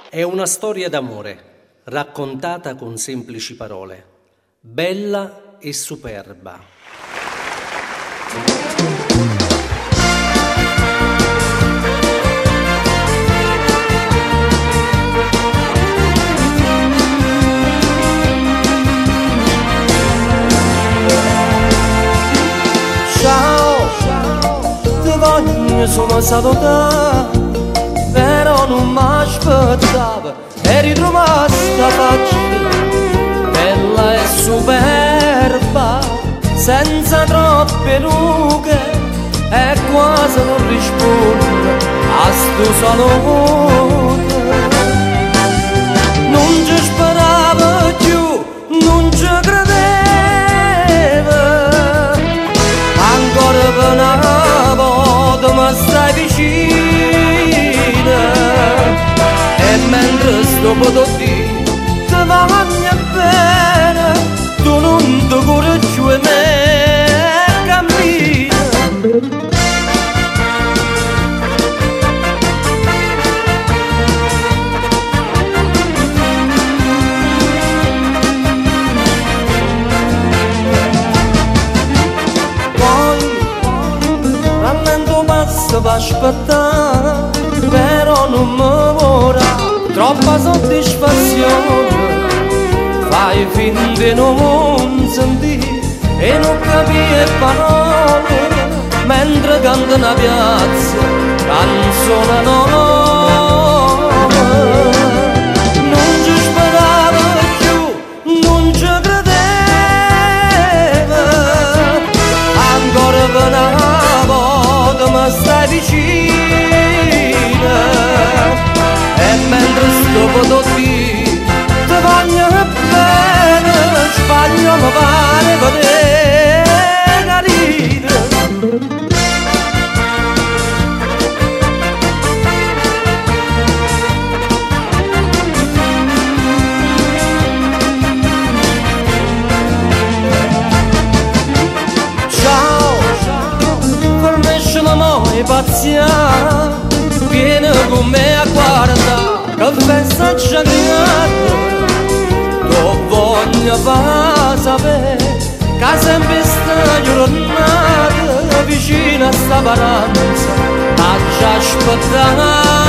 È una storia d'amore, raccontata con semplici parole, bella e superba. Ciao, ti voglio solo salutare, però non mi aspettavo e ritrovata faccia bella e superba, senza troppe rughe e quasi non risponde a sto saluto. Non ci speravo più, non ci credevo, ancora per una volta mi stai vicino. E mentre sto potendo dire ti voglio bene, tu non ti curi più e me cammina. Poi rallento passo per aspettare, però non mi vorrà troppa soddisfazione. Fai finta non sentire e non capire parole, mentre canta una piazza canzone nuova. Non ci speravo più, non ci credevo, ancora per una volta mi stai vicino. E mentre sto potendo dire ti voglio bene, sbaglio mi pare con te carina. Ciao, permesso l'amore paziale, vieni con me a guardare che festa c'è creata. Tu voglio far sapere che sempre sta giornata vicino a sta paranza t'ha già aspettata.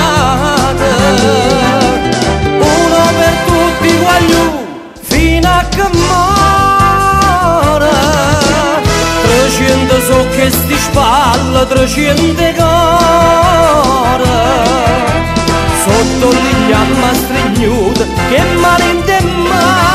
Uno per tutti voglio fino a che muore, 300 su queste spalle, 300 cuore, sotto gli fiamma stringute che male in te male.